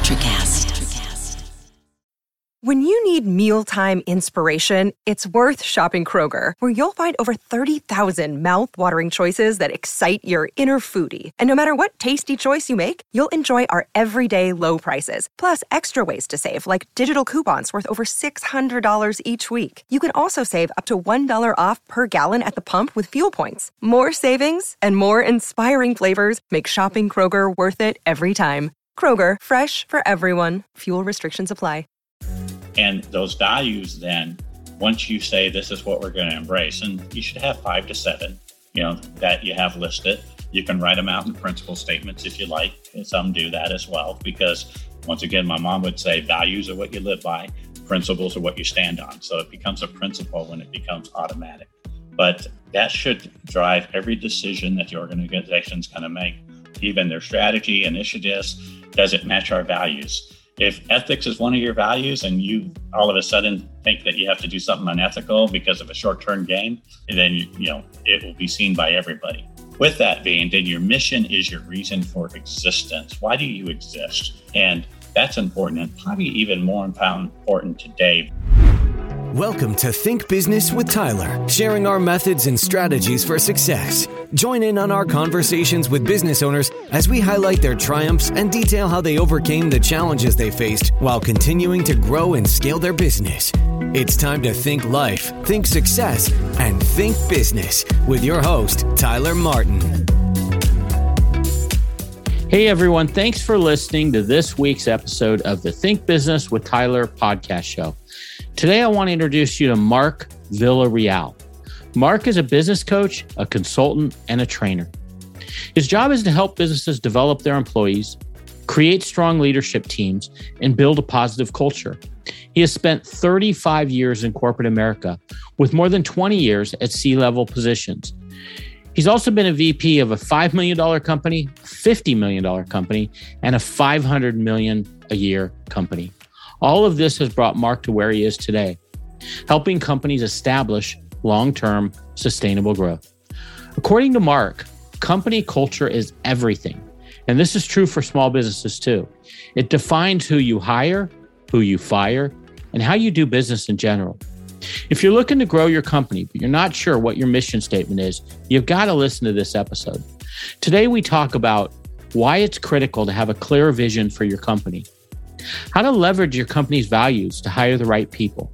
Electricast. When you need mealtime inspiration, it's worth shopping Kroger, where you'll find over 30,000 mouth-watering choices that excite your inner foodie. And no matter what tasty choice you make, you'll enjoy our everyday low prices, plus extra ways to save, like digital coupons worth over $600 each week. You can also save up to $1 off per gallon at the pump with fuel points. More savings and more inspiring flavors make shopping Kroger worth it every time. Kroger, fresh for everyone. Fuel restrictions apply. And those values then, once you say this is what we're going to embrace, and you should have 5 to 7, that you have listed. You can write them out in principle statements if you like. And some do that as well, because once again, my mom would say values are what you live by, principles are what you stand on. So it becomes a principle when it becomes automatic. But that should drive every decision that the organization's going to make, even their strategy, initiatives. Does it match our values? If ethics is one of your values and you all of a sudden think that you have to do something unethical because of a short-term gain, then it will be seen by everybody. With that being, then your mission is your reason for existence. Why do you exist? And that's important, and probably even more important today. Welcome to Think Business with Tyler, sharing our methods and strategies for success. Join in on our conversations with business owners as we highlight their triumphs and detail how they overcame the challenges they faced while continuing to grow and scale their business. It's time to think life, think success, and think business with your host, Tyler Martin. Hey everyone, thanks for listening to this week's episode of the Think Business with Tyler podcast show. Today I want to introduce you to Mark Villarreal. Mark is a business coach, a consultant, and a trainer. His job is to help businesses develop their employees, create strong leadership teams, and build a positive culture. He has spent 35 years in corporate America, with more than 20 years at C-level positions. He's also been a VP of a $5 million company, $50 million company, and a $500 million a year company. All of this has brought Mark to where he is today, helping companies establish long-term sustainable growth. According to Mark, company culture is everything. And this is true for small businesses too. It defines who you hire, who you fire, and how you do business in general. If you're looking to grow your company, but you're not sure what your mission statement is, you've got to listen to this episode. Today, we talk about why it's critical to have a clear vision for your company, how to leverage your company's values to hire the right people,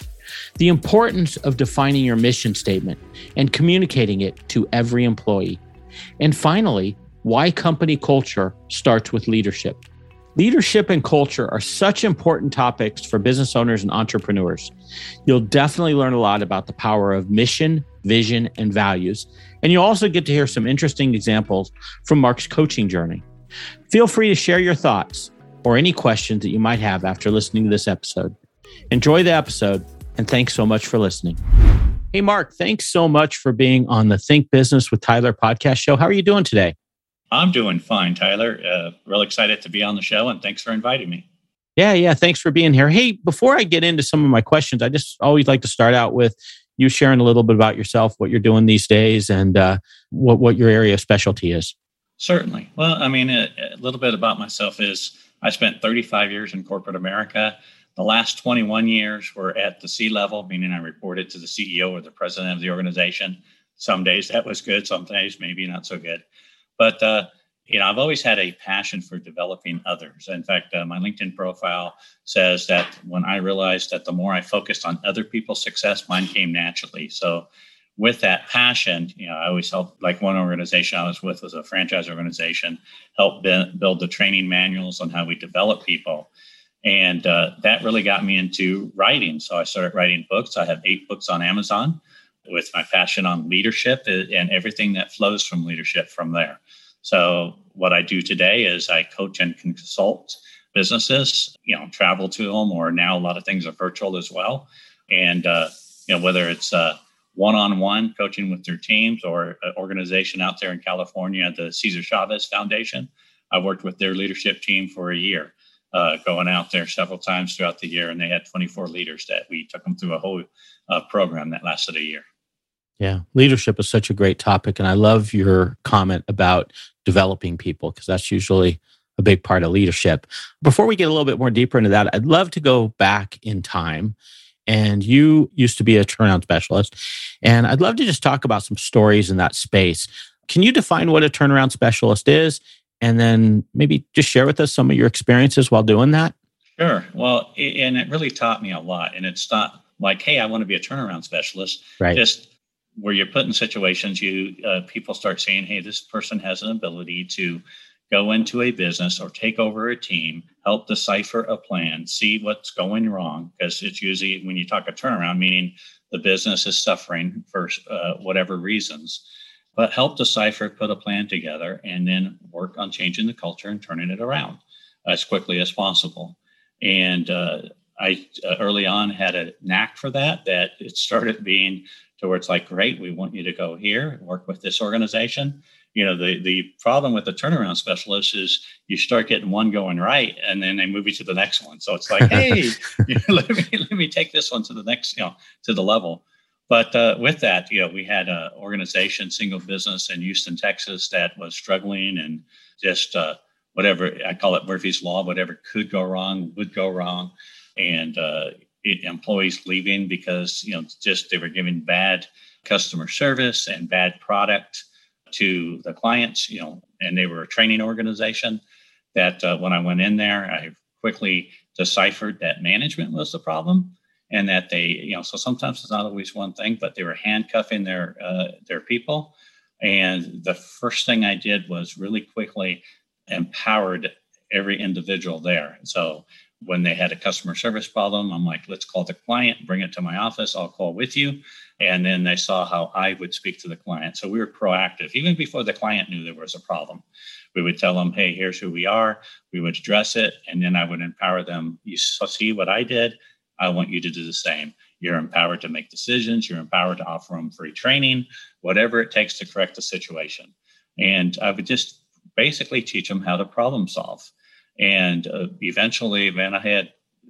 the importance of defining your mission statement and communicating it to every employee, and finally, why company culture starts with leadership. Leadership and culture are such important topics for business owners and entrepreneurs. You'll definitely learn a lot about the power of mission, vision, and values. And you'll also get to hear some interesting examples from Mark's coaching journey. Feel free to share your thoughts or any questions that you might have after listening to this episode. Enjoy the episode, and thanks so much for listening. Hey, Mark, thanks so much for being on the Think Business with Tyler podcast show. How are you doing today? I'm doing fine, Tyler. Real excited to be on the show, and thanks for inviting me. Yeah. Thanks for being here. Hey, before I get into some of my questions, I just always like to start out with you sharing a little bit about yourself, what you're doing these days, and what your area of specialty is. Certainly. Well, a little bit about myself is I spent 35 years in corporate America. The last 21 years were at the C-level, meaning I reported to the CEO or the president of the organization. Some days that was good, some days maybe not so good. But, I've always had a passion for developing others. In fact, my LinkedIn profile says that when I realized that the more I focused on other people's success, mine came naturally. So with that passion, I always helped, like one organization I was with was a franchise organization, helped build the training manuals on how we develop people. And that really got me into writing. So I started writing books. I have 8 books on Amazon, with my passion on leadership and everything that flows from leadership from there. So what I do today is I coach and consult businesses, travel to them, or now a lot of things are virtual as well. And, whether it's one-on-one coaching with their teams or an organization out there in California, the Cesar Chavez Foundation, I worked with their leadership team for a year, going out there several times throughout the year. And they had 24 leaders that we took them through a whole program that lasted a year. Yeah, leadership is such a great topic. And I love your comment about developing people, because that's usually a big part of leadership. Before we get a little bit more deeper into that, I'd love to go back in time. And you used to be a turnaround specialist. And I'd love to just talk about some stories in that space. Can you define what a turnaround specialist is? And then maybe just share with us some of your experiences while doing that? Sure. Well, and it really taught me a lot. And it's not like, hey, I want to be a turnaround specialist. Right. Just where you're put in situations, people start saying, hey, this person has an ability to go into a business or take over a team, help decipher a plan, see what's going wrong. Because it's usually when you talk a turnaround, meaning the business is suffering for whatever reasons, but help decipher, put a plan together, and then work on changing the culture and turning it around as quickly as possible. And I early on had a knack for that it started being towards like, great, we want you to go here, work with this organization. The problem with the turnaround specialist is you start getting one going right, and then they move you to the next one. So it's like, hey, let me take this one to the next, to the level. But with that, we had an organization, single business in Houston, Texas, that was struggling and just whatever, I call it Murphy's Law, whatever could go wrong, would go wrong. And employees leaving because, just they were giving bad customer service and bad product to the clients, and they were a training organization that when I went in there, I quickly deciphered that management was the problem and that they, so sometimes it's not always one thing, but they were handcuffing their people. And the first thing I did was really quickly empowered every individual there. So when they had a customer service problem, I'm like, let's call the client, bring it to my office. I'll call with you. And then they saw how I would speak to the client. So we were proactive. Even before the client knew there was a problem, we would tell them, hey, here's who we are. We would address it. And then I would empower them. You see what I did? I want you to do the same. You're empowered to make decisions. You're empowered to offer them free training, whatever it takes to correct the situation. And I would just basically teach them how to problem solve. And eventually, man, I had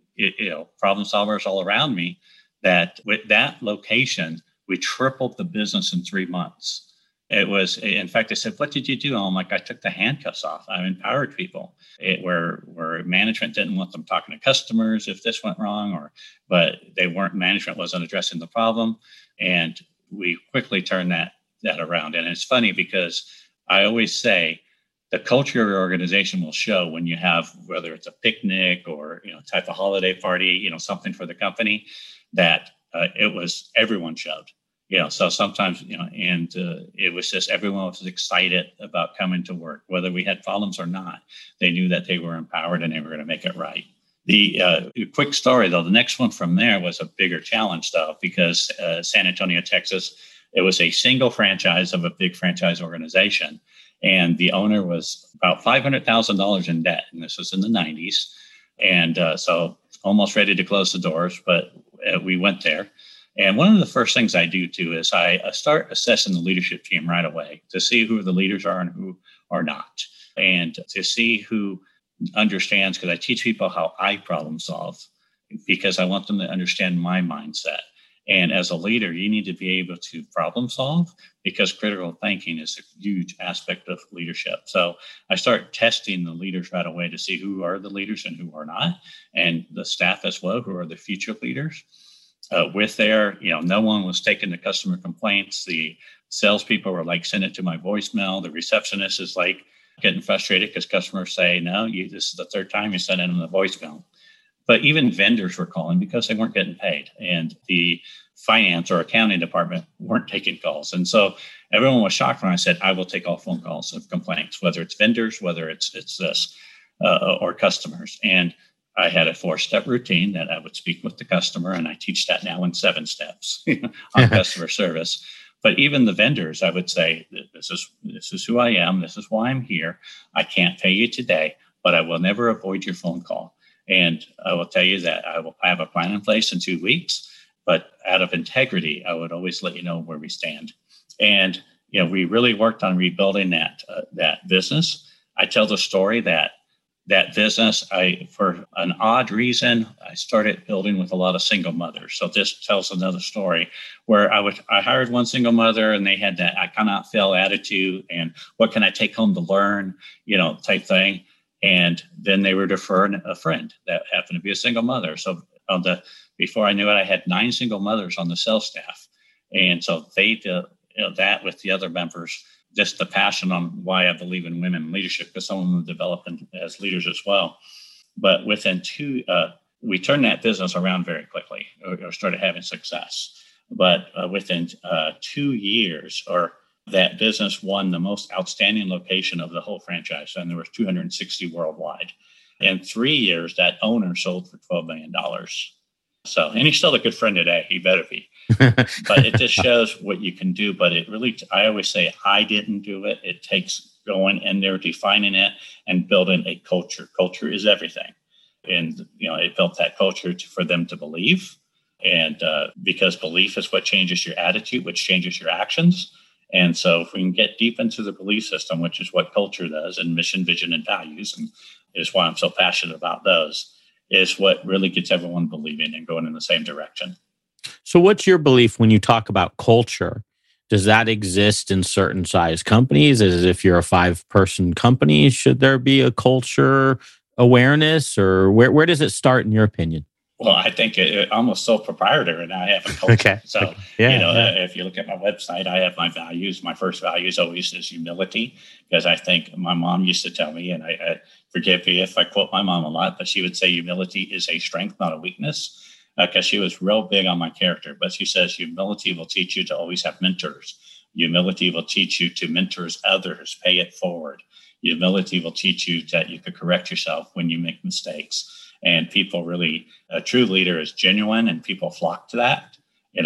problem solvers all around me that with that location, we tripled the business in 3 months. It was, in fact, I said, what did you do? I'm like, I took the handcuffs off. I empowered people where management didn't want them talking to customers if this went wrong, but management wasn't addressing the problem. And we quickly turned that around. And it's funny because I always say, the culture of your organization will show when you have, whether it's a picnic or type of holiday party, something for the company, that it was everyone showed. So sometimes and it was just everyone was excited about coming to work, whether we had problems or not. They knew that they were empowered and they were going to make it right. The quick story though, the next one from there was a bigger challenge though, because San Antonio, Texas, it was a single franchise of a big franchise organization. And the owner was about $500,000 in debt. And this was in the 90s. And so almost ready to close the doors, but we went there. And one of the first things I do too is I start assessing the leadership team right away to see who the leaders are and who are not. And to see who understands, because I teach people how I problem solve, because I want them to understand my mindset. And as a leader, you need to be able to problem solve because critical thinking is a huge aspect of leadership. So I start testing the leaders right away to see who are the leaders and who are not, and the staff as well, who are the future leaders. No one was taking the customer complaints. The salespeople were like, send it to my voicemail. The receptionist is like getting frustrated because customers say, no, this is the third time you sent it in the voicemail. But even vendors were calling because they weren't getting paid. And the finance or accounting department weren't taking calls. And so everyone was shocked when I said, I will take all phone calls of complaints, whether it's vendors, whether it's this, or customers. And I had a 4-step routine that I would speak with the customer. And I teach that now in 7 steps on customer service. But even the vendors, I would say, this is who I am. This is why I'm here. I can't pay you today, but I will never avoid your phone call. And I will tell you that I have a plan in place in 2 weeks, but out of integrity, I would always let you know where we stand. And, we really worked on rebuilding that business. I tell the story that business, for an odd reason, I started building with a lot of single mothers. So this tells another story where I hired one single mother and they had that I cannot fail attitude and what can I take home to learn, type thing. And then they were referring a friend that happened to be a single mother. So before I knew it, I had 9 single mothers on the sales staff. And so they did that with the other members, just the passion on why I believe in women leadership, because some of them develop as leaders as well. But within we turned that business around very quickly, or started having success. But within 2 years, that business won the most outstanding location of the whole franchise, and there was 260 worldwide. In 3 years, that owner sold for $12 million. So, and he's still a good friend today. He better be. But it just shows what you can do. But it really, I always say, I didn't do it. It takes going in there, defining it, and building a culture. Culture is everything. And, it built that culture for them to believe. And because belief is what changes your attitude, which changes your actions. And so if we can get deep into the belief system, which is what culture does, and mission, vision, and values, and is why I'm so passionate about those, is what really gets everyone believing and going in the same direction. So what's your belief when you talk about culture? Does that exist in certain size companies? As if you're a 5-person company, should there be a culture awareness, or where does it start in your opinion? Well, I think it almost so proprietary now. I have a culture. Okay. So, if you look at my website, I have my values. My first value is always humility, because I think my mom used to tell me, and I forgive me if I quote my mom a lot, but she would say humility is a strength, not a weakness, because she was real big on my character. But she says humility will teach you to always have mentors. Humility will teach you to mentor others, pay it forward. Humility will teach you that you could correct yourself when you make mistakes. And people really, a true leader is genuine, and people flock to that,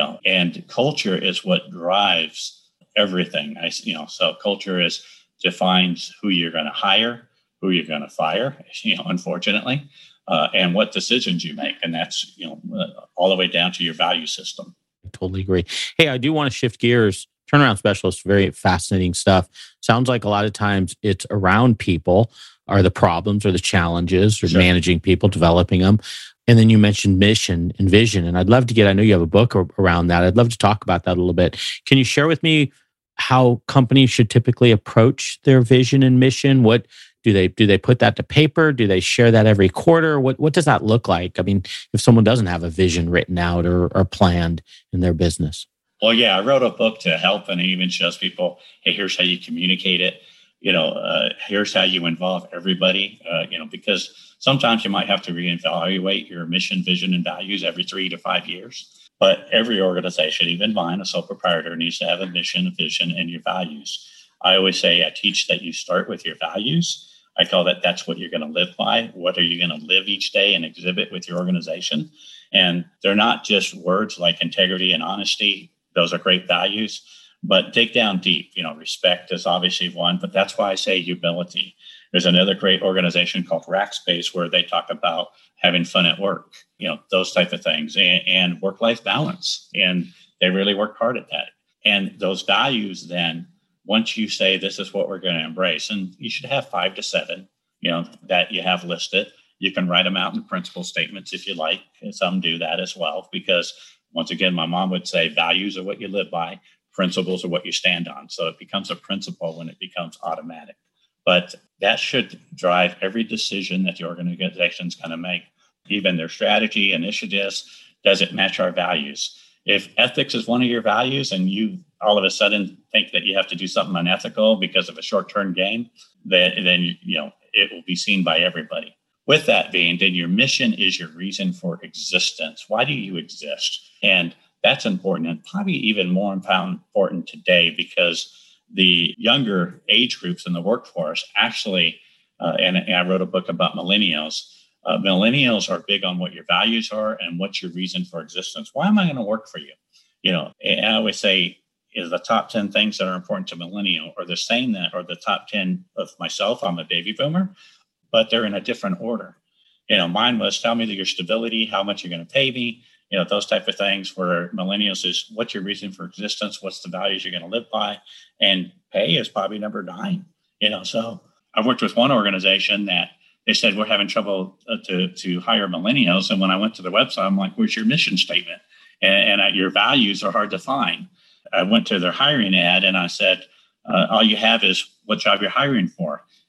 and culture is what drives everything. So culture defines who you're going to hire, who you're going to fire, unfortunately, and what decisions you make. And that's, all the way down to your value system. I totally agree. Hey, I do want to shift gears. Turnaround specialist, very fascinating stuff. Sounds like a lot of times it's around people are the problems or the challenges, or Sure. managing people, developing them. And then you mentioned mission and vision. And I'd love to I know you have a book around that. I'd love to talk about that a little bit. Can you share with me how companies should typically approach their vision and mission? What do they put that to paper? Do they share that every quarter? What does that look like? I mean, if someone doesn't have a vision written out or planned in their business. Well, yeah, I wrote a book to help, and it even shows people, hey, here's how you communicate it. Here's how you involve everybody, because sometimes you might have to reevaluate your mission, vision, and values every 3 to 5 years. But every organization, even mine, a sole proprietor, needs to have a mission, a vision, and your values. I always say I teach that you start with your values. I call that's what you're going to live by. What are you going to live each day and exhibit with your organization? And they're not just words like integrity and honesty. Those are great values. But dig down deep. Respect is obviously one, but that's why I say humility. There's another great organization called Rackspace where they talk about having fun at work, those type of things, and work-life balance. And they really work hard at that. And those values then, once you say this is what we're going to embrace, and you should have 5 to 7, that you have listed. You can write them out in principle statements if you like. And some do that as well, because once again, my mom would say values are what you live by. Principles are what you stand on. So it becomes a principle when it becomes automatic. But that should drive every decision that the organization is going to make, even their strategy, initiatives. Does it match our values? If ethics is one of your values and you all of a sudden think that you have to do something unethical because of a short-term gain, then it will be seen by everybody. With that being, then your mission is your reason for existence. Why do you exist? And that's important, and probably even more important today, because the younger age groups in the workforce actually, and I wrote a book about millennials. Millennials are big on what your values are and what's your reason for existence. Why am I going to work for you? And I always say, is the top 10 things that are important to millennial are the same that are the top 10 of myself. I'm a baby boomer, but they're in a different order. Mine was tell me your stability, how much you're going to pay me, those type of things, where millennials is what's your reason for existence? What's the values you're going to live by? And pay is probably number 9, So I worked with one organization that they said, we're having trouble to hire millennials. And when I went to the website, I'm like, where's your mission statement? And your values are hard to find. I went to their hiring ad and I said, all you have is what job you're hiring for.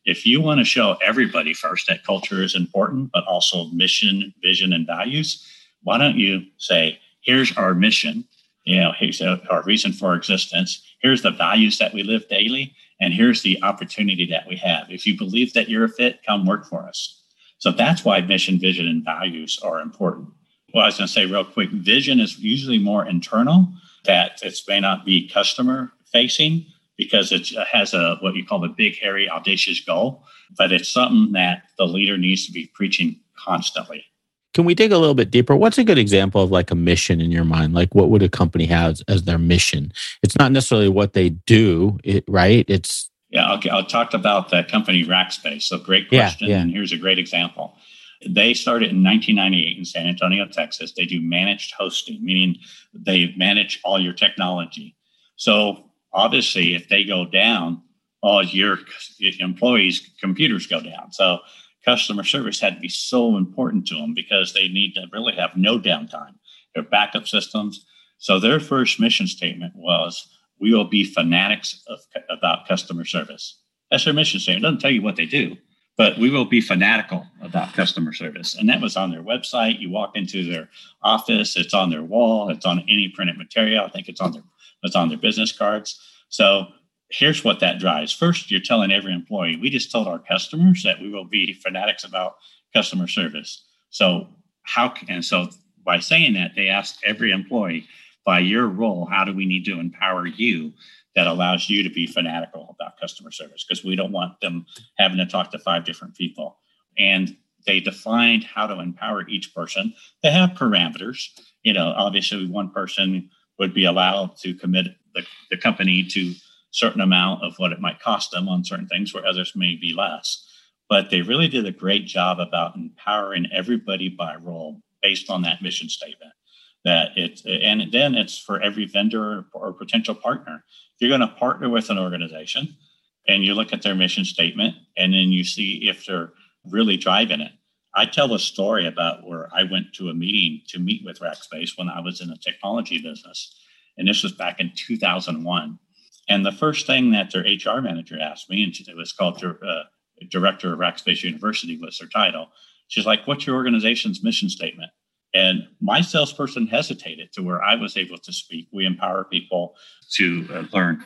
if you want to show everybody first that culture is important, but also mission, vision, and values, why don't you say, here's our mission, here's our reason for existence, here's the values that we live daily, and here's the opportunity that we have. If you believe that you're a fit, come work for us. So that's why mission, vision, and values are important. Well, I was going to say real quick, vision is usually more internal, that it may not be customer facing because it has what you call a big, hairy, audacious goal, but it's something that the leader needs to be preaching constantly. Can we dig a little bit deeper? What's a good example of like a mission in your mind? Like what would a company have as their mission? It's not necessarily what they do, right? I'll talk about the company Rackspace. So great question. Yeah. And here's a great example. They started in 1998 in San Antonio, Texas. They do managed hosting, meaning they manage all your technology. So obviously, if they go down, all your employees' computers go down. So customer service had to be so important to them because they need to really have no downtime. Their backup systems. So their first mission statement was, we will be fanatics about customer service. That's their mission statement. It doesn't tell you what they do, but we will be fanatical about customer service. And that was on their website. You walk into their office, it's on their wall, it's on any printed material. I think it's on their business cards. So here's what that drives. First, you're telling every employee, we just told our customers that we will be fanatics about customer service. So by saying that, they asked every employee, by your role, how do we need to empower you that allows you to be fanatical about customer service? Because we don't want them having to talk to 5 different people. And they defined how to empower each person. They have parameters. Obviously one person would be allowed to commit the company to certain amount of what it might cost them on certain things, where others may be less. But they really did a great job about empowering everybody by role based on that mission statement. And then it's for every vendor or potential partner. If you're going to partner with an organization and you look at their mission statement and then you see if they're really driving it. I tell a story about where I went to a meeting to meet with Rackspace when I was in the technology business. And this was back in 2001. And the first thing that their HR manager asked me, and it was called Director of Rackspace University was their title. She's like, what's your organization's mission statement? And my salesperson hesitated to where I was able to speak. We empower people to learn,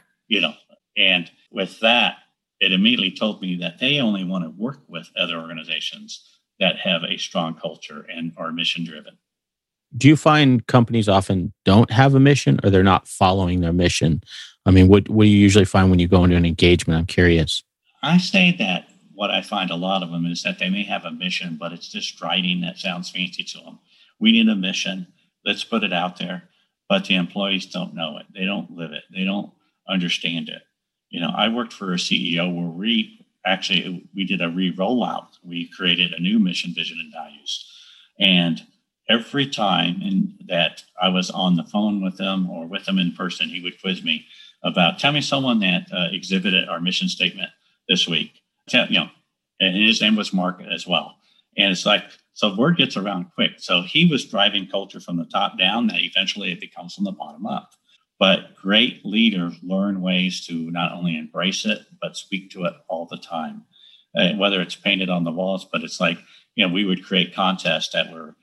and with that, it immediately told me that they only want to work with other organizations that have a strong culture and are mission driven. Do you find companies often don't have a mission or they're not following their mission? I mean, what do you usually find when you go into an engagement? I'm curious. I say that what I find a lot of them is that they may have a mission, but it's just writing that sounds fancy to them. We need a mission. Let's put it out there. But the employees don't know it. They don't live it. They don't understand it. I worked for a CEO where we did a re-rollout. We created a new mission, vision, and values. And every time that I was on the phone with them or with them in person, he would quiz me about, tell me someone that exhibited our mission statement this week. And his name was Mark as well. And it's like, so word gets around quick. So he was driving culture from the top down, that eventually it becomes from the bottom up. But great leaders learn ways to not only embrace it, but speak to it all the time. Whether it's painted on the walls, but it's like, we would create contests that were,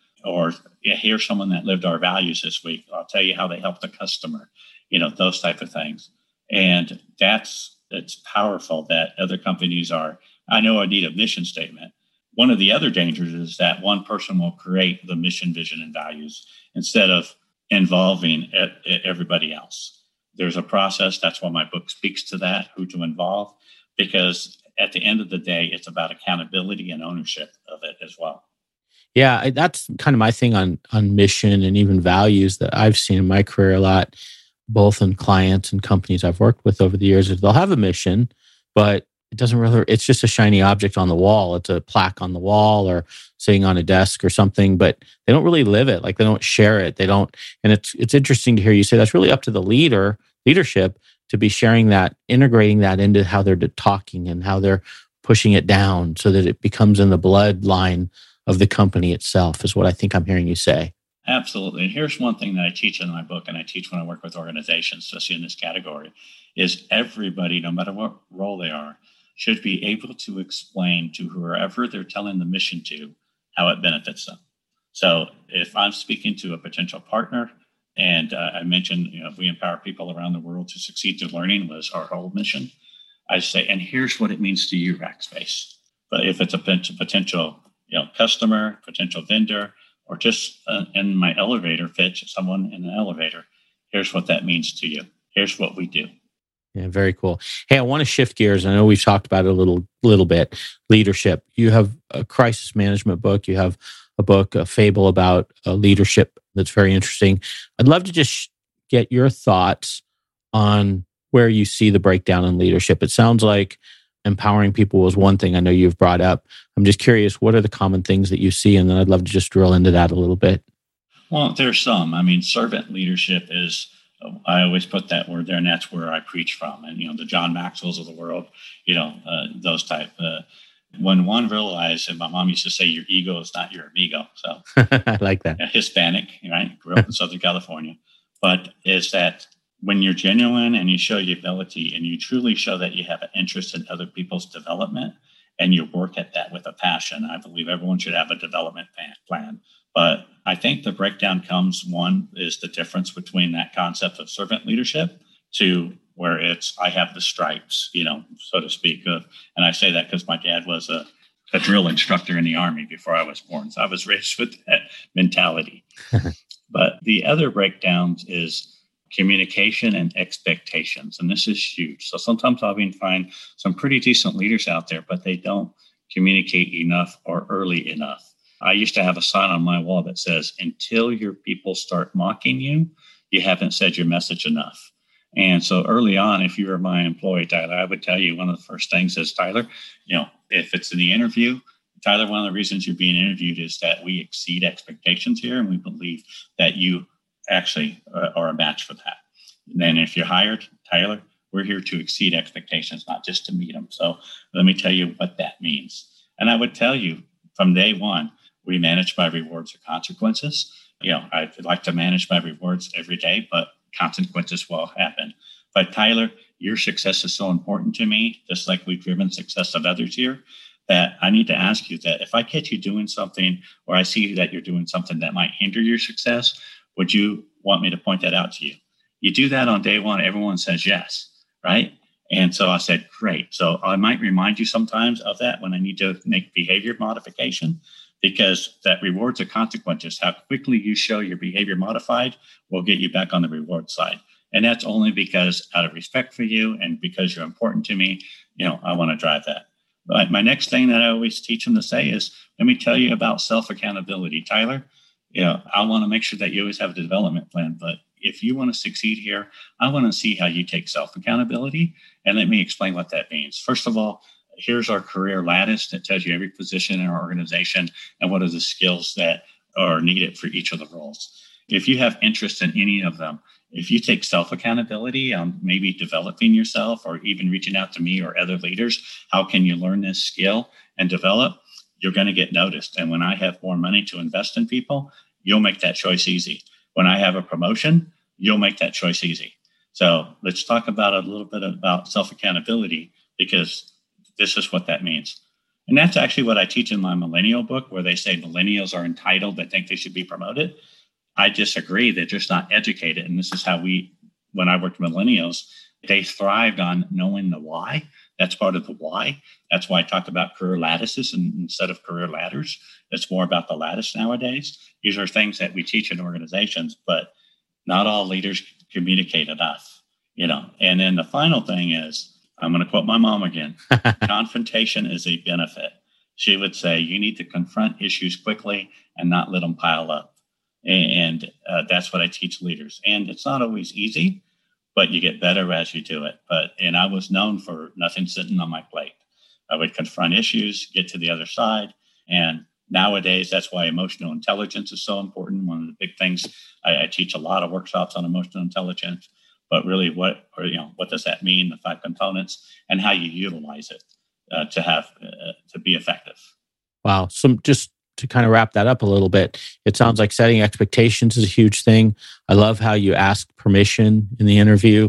here's someone that lived our values this week. I'll tell you how they helped the customer, those type of things. And it's powerful that other companies I know I need a mission statement. One of the other dangers is that one person will create the mission, vision, and values instead of involving everybody else. There's a process. That's why my book speaks to that, who to involve, because at the end of the day, it's about accountability and ownership of it as well. Yeah, that's kind of my thing on mission and even values that I've seen in my career a lot, both in clients and companies I've worked with over the years. Is they'll have a mission, but it doesn't really, it's just a shiny object on the wall. It's a plaque on the wall or sitting on a desk or something, but they don't really live it. Like they don't share it. They don't. And it's interesting to hear you say that's really up to the leadership to be sharing that, integrating that into how they're talking and how they're pushing it down so that it becomes in the bloodline of the company itself, is what I think I'm hearing you say. Absolutely. And here's one thing that I teach in my book, and I teach when I work with organizations, especially in this category, is everybody, no matter what role they are, should be able to explain to whoever they're telling the mission to how it benefits them. So if I'm speaking to a potential partner, and I mentioned, we empower people around the world to succeed through learning was our whole mission. I say, and here's what it means to you, Rackspace. But if it's a potential, customer, potential vendor, or just in my elevator pitch, someone in an elevator, here's what that means to you. Here's what we do. Yeah, very cool. Hey, I want to shift gears. I know we've talked about it a little bit. Leadership. You have a crisis management book. You have a book, a fable about leadership that's very interesting. I'd love to just get your thoughts on where you see the breakdown in leadership. It sounds like empowering people was one thing I know you've brought up. I'm just curious, what are the common things that you see? And then I'd love to just drill into that a little bit. Well, there's some. Servant leadership is, I always put that word there, and that's where I preach from. And, the John Maxwell's of the world, those type. When one realized, and my mom used to say, your ego is not your amigo. So I like that. Hispanic, right? Grew up in Southern California. But is that when you're genuine and you show your ability and you truly show that you have an interest in other people's development and you work at that with a passion, I believe everyone should have a development plan. But I think the breakdown comes, one is the difference between that concept of servant leadership to where it's, I have the stripes, so to speak. And I say that because my dad was a drill instructor in the Army before I was born. So I was raised with that mentality. But the other breakdowns is communication and expectations. And this is huge. So sometimes I'll even find some pretty decent leaders out there, but they don't communicate enough or early enough. I used to have a sign on my wall that says, until your people start mocking you, you haven't said your message enough. And so early on, if you were my employee, Tyler, I would tell you one of the first things is, Tyler, if it's in the interview, Tyler, one of the reasons you're being interviewed is that we exceed expectations here, and we believe that you actually are a match for that. And then if you're hired, Tyler, we're here to exceed expectations, not just to meet them. So let me tell you what that means. And I would tell you from day one, we manage by rewards or consequences. I'd like to manage by rewards every day, but consequences will happen. But Tyler, your success is so important to me, just like we've driven success of others here, that I need to ask you that if I catch you doing something or I see that you're doing something that might hinder your success, would you want me to point that out to you? You do that on day one, everyone says yes, right? And so I said, great. So I might remind you sometimes of that when I need to make behavior modification, because that rewards or consequences, how quickly you show your behavior modified will get you back on the reward side. And that's only because out of respect for you and because you're important to me, I want to drive that. But my next thing that I always teach them to say is, let me tell you about self-accountability. Tyler, I want to make sure that you always have a development plan. But if you want to succeed here, I want to see how you take self-accountability. And let me explain what that means. First of all, here's our career lattice that tells you every position in our organization and what are the skills that are needed for each of the roles. If you have interest in any of them, if you take self-accountability on maybe developing yourself or even reaching out to me or other leaders, how can you learn this skill and develop? You're going to get noticed. And when I have more money to invest in people, you'll make that choice easy. When I have a promotion, you'll make that choice easy. So let's talk about a little bit about self-accountability, because this is what that means. And that's actually what I teach in my millennial book, where they say millennials are entitled, they think they should be promoted. I disagree. They're just not educated. And this is how when I worked with millennials, they thrived on knowing the why. That's part of the why. That's why I talk about career lattices instead of career ladders. It's more about the lattice nowadays. These are things that we teach in organizations, but not all leaders communicate enough, And then the final thing is, I'm going to quote my mom again. Confrontation is a benefit. She would say, you need to confront issues quickly and not let them pile up. And that's what I teach leaders. And it's not always easy, but you get better as you do it. And I was known for nothing sitting on my plate. I would confront issues, get to the other side. And nowadays, that's why emotional intelligence is so important. One of the big things, I teach a lot of workshops on emotional intelligence. But really, what does that mean? The 5 components and how you utilize it to be effective. Wow. So just to kind of wrap that up a little bit, it sounds like setting expectations is a huge thing. I love how you ask permission in the interview.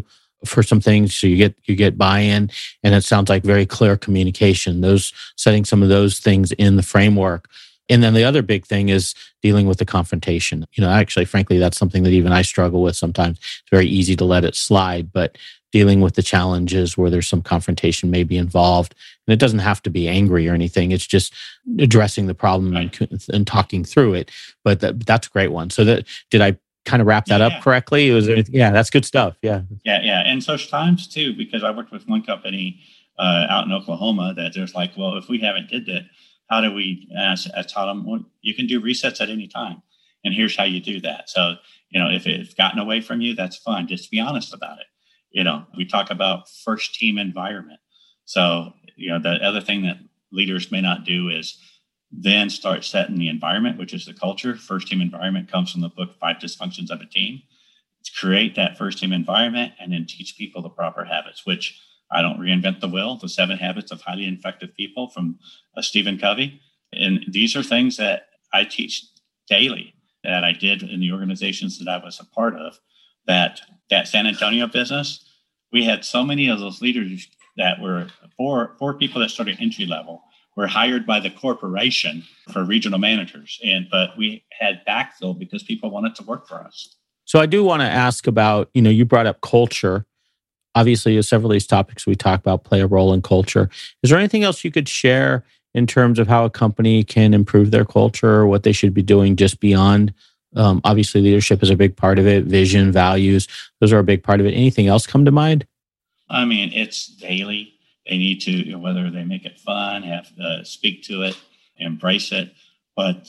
for some things, so you get buy-in, and it sounds like very clear communication. Those setting some of those things in the framework. And then the other big thing is dealing with the confrontation. Actually, frankly, that's something that even I struggle with sometimes. It's very easy to let it slide, but dealing with the challenges where there's some confrontation may be involved. And it doesn't have to be angry or anything. It's just addressing the problem and talking through it. But that's a great one. So did I kind of wrap that up correctly? That's good stuff. Yeah. And so times too, because I worked with one company out in Oklahoma that there's like, well, if we haven't did that, how do we, I taught them, well, you can do resets at any time. And here's how you do that. So, if it's gotten away from you, that's fine. Just be honest about it. We talk about first team environment. So, the other thing that leaders may not do is then start setting the environment, which is the culture. First team environment comes from the book, 5 Dysfunctions of a Team. Create that first team environment and then teach people the proper habits, which I don't reinvent the wheel, the 7 Habits of Highly Effective People from Stephen Covey. And these are things that I teach daily that I did in the organizations that I was a part of. That San Antonio business, we had so many of those leaders that were four people that started entry level were hired by the corporation for regional managers. But we had backfill because people wanted to work for us. So I do want to ask about, you brought up culture. Obviously, several of these topics we talk about play a role in culture. Is there anything else you could share in terms of how a company can improve their culture or what they should be doing just beyond? Obviously, leadership is a big part of it. Vision, values, those are a big part of it. Anything else come to mind? I mean, it's daily. They need to, whether they make it fun, have speak to it, embrace it. But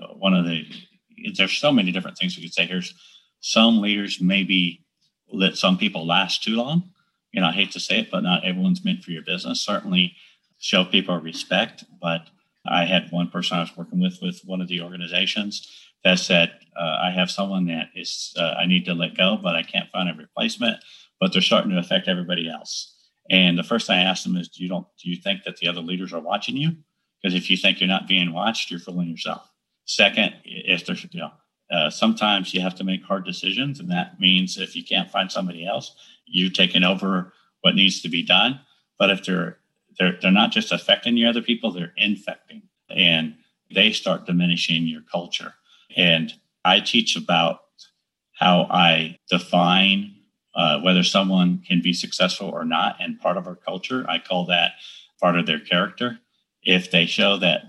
there's so many different things we could say. Here's some leaders maybe let some people last too long. I hate to say it, but not everyone's meant for your business. Certainly show people respect. But I had one person I was working with one of the organizations that said, I have someone that is, I need to let go, but I can't find a replacement, but they're starting to affect everybody else. And the first thing I asked them is, do you think that the other leaders are watching you? Because if you think you're not being watched, you're fooling yourself. Second, if there's, sometimes you have to make hard decisions. And that means if you can't find somebody else, you taking over what needs to be done. But if they're not just affecting the other people, they're infecting, and they start diminishing your culture. And I teach about how I define whether someone can be successful or not. And part of our culture, I call that part of their character. If they show that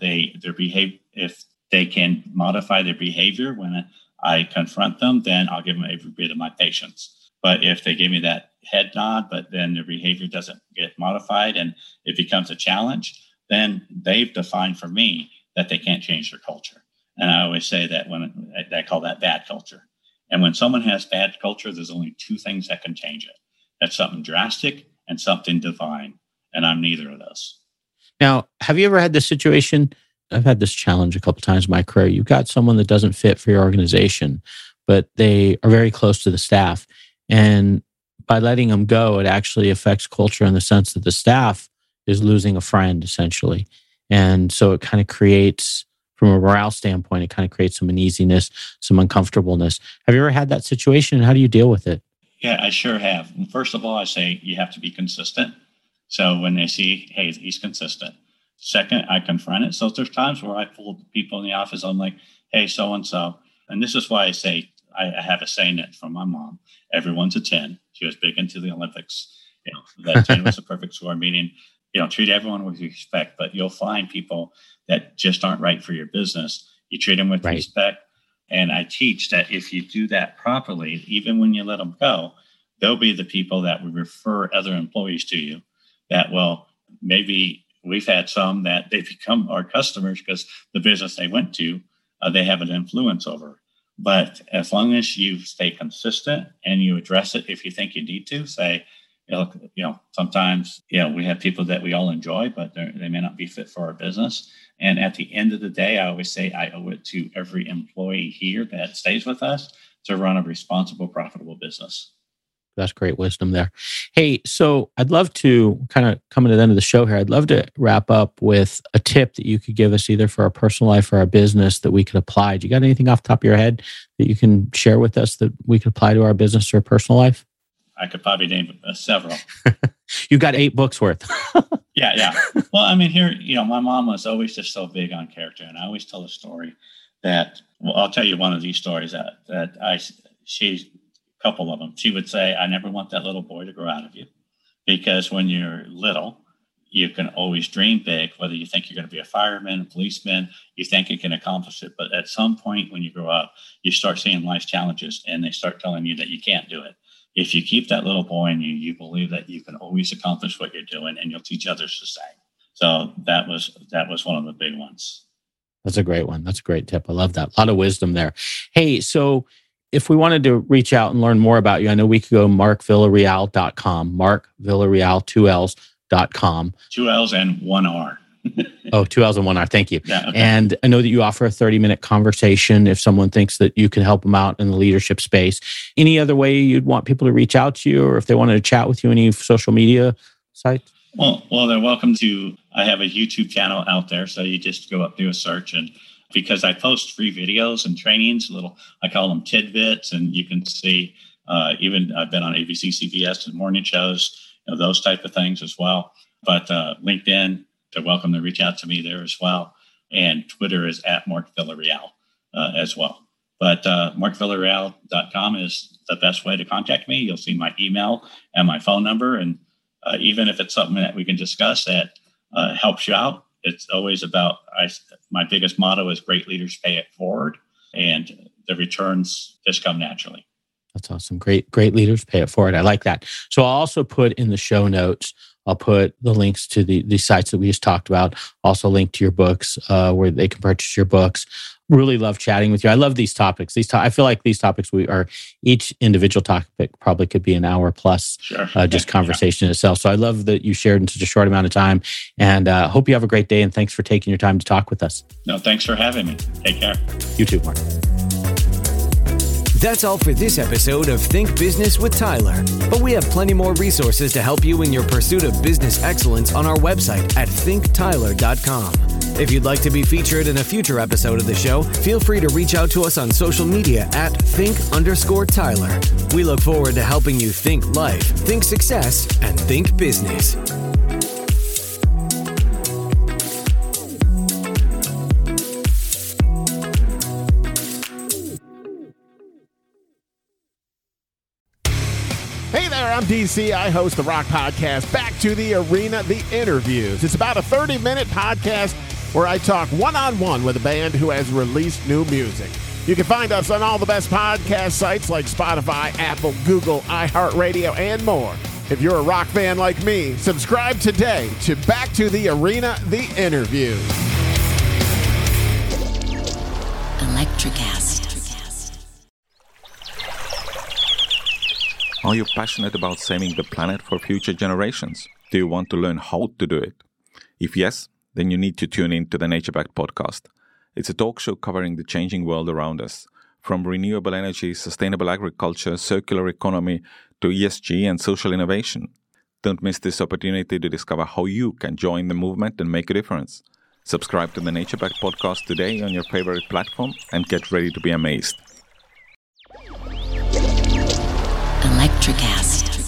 if they can modify their behavior when I confront them, then I'll give them every bit of my patience. But if they give me that head nod, but then their behavior doesn't get modified and it becomes a challenge, then they've defined for me that they can't change their culture. And I always say that I call that bad culture. And when someone has bad culture, there's only 2 things that can change it. That's something drastic and something divine. And I'm neither of those. Now, have you ever had this situation? I've had this challenge a couple of times in my career. You've got someone that doesn't fit for your organization, but they are very close to the staff. And by letting them go, it actually affects culture in the sense that the staff is losing a friend, essentially. And so it kind of creates, from a morale standpoint, it kind of creates some uneasiness, some uncomfortableness. Have you ever had that situation, and how do you deal with it? Yeah, I sure have. And first of all, I say you have to be consistent. So when they see, hey, he's consistent. Second, I confront it. So there's times where I pull people in the office. I'm like, hey, so-and-so. And this is why I say, I have a saying that from my mom, everyone's a 10. She was big into the Olympics. That 10 was a perfect score, meaning, treat everyone with respect, but you'll find people that just aren't right for your business. You treat them with respect. And I teach that if you do that properly, even when you let them go, they'll be the people that will refer other employees to you that will maybe. We've had some that they become our customers because the business they went to, they have an influence over. But as long as you stay consistent and you address it, if you think you need to, say, sometimes, we have people that we all enjoy, but they may not be fit for our business. And at the end of the day, I always say I owe it to every employee here that stays with us to run a responsible, profitable business. That's great wisdom there. Hey, so I'd love to kind of coming to the end of the show here. I'd love to wrap up with a tip that you could give us either for our personal life or our business that we could apply. Do you got anything off the top of your head that you can share with us that we could apply to our business or personal life? I could probably name several. You got 8 books worth. Yeah. Well, I mean, here, my mom was always just so big on character. And I always tell a story that, I'll tell you one of these stories a couple of them. She would say, I never want that little boy to grow out of you, because when you're little, you can always dream big, whether you think you're going to be a fireman, a policeman, you think you can accomplish it. But at some point when you grow up, you start seeing life's challenges and they start telling you that you can't do it. If you keep that little boy in you, you believe that you can always accomplish what you're doing, and you'll teach others the same. So that was one of the big ones. That's a great one. That's a great tip. I love that. A lot of wisdom there. Hey, so if we wanted to reach out and learn more about you, I know we could go markvillarreal.com, markvillarreal, 2 L's.com. 2 L's and 1 R. Oh, 2 L's and 1 R. Thank you. Yeah, okay. And I know that you offer a 30-minute conversation if someone thinks that you can help them out in the leadership space. Any other way you'd want people to reach out to you, or if they wanted to chat with you, any social media sites? Well, they're welcome to. I have a YouTube channel out there, so you just go up, do a search, and because I post free videos and trainings, I call them tidbits, and you can see, even I've been on ABC, CBS and morning shows, those type of things as well. But LinkedIn, they're welcome to reach out to me there as well. And Twitter is at Mark Villarreal as well. But markvillarreal.com is the best way to contact me. You'll see my email and my phone number. And even if it's something that we can discuss that helps you out, it's always about, my biggest motto is great leaders pay it forward, and the returns just come naturally. That's awesome. Great leaders pay it forward. I like that. So I'll also put in the show notes, I'll put the links to the sites that we just talked about, also link to your books where they can purchase your books. Really love chatting with you. I love these topics. I feel like these topics, each individual topic probably could be an hour plus, sure. Just conversation itself. So I love that you shared in such a short amount of time, and hope you have a great day, and thanks for taking your time to talk with us. No, thanks for having me. Take care. You too, Mark. That's all for this episode of Think Business with Tyler. But we have plenty more resources to help you in your pursuit of business excellence on our website at thinktyler.com. If you'd like to be featured in a future episode of the show, feel free to reach out to us on social media at think_Tyler. We look forward to helping you think life, think success, and think business. Hey there, I'm DC. I host the rock podcast, Back to the Arena, The Interviews. It's about a 30-minute podcast where I talk one-on-one with a band who has released new music. You can find us on all the best podcast sites like Spotify, Apple, Google, iHeartRadio, and more. If you're a rock fan like me, subscribe today to Back to the Arena, The Interviews. Electricast. Are you passionate about saving the planet for future generations? Do you want to learn how to do it? If yes, then you need to tune in to the NatureBacked podcast. It's a talk show covering the changing world around us, from renewable energy, sustainable agriculture, circular economy, to ESG and social innovation. Don't miss this opportunity to discover how you can join the movement and make a difference. Subscribe to the NatureBacked podcast today on your favorite platform and get ready to be amazed. Electricast.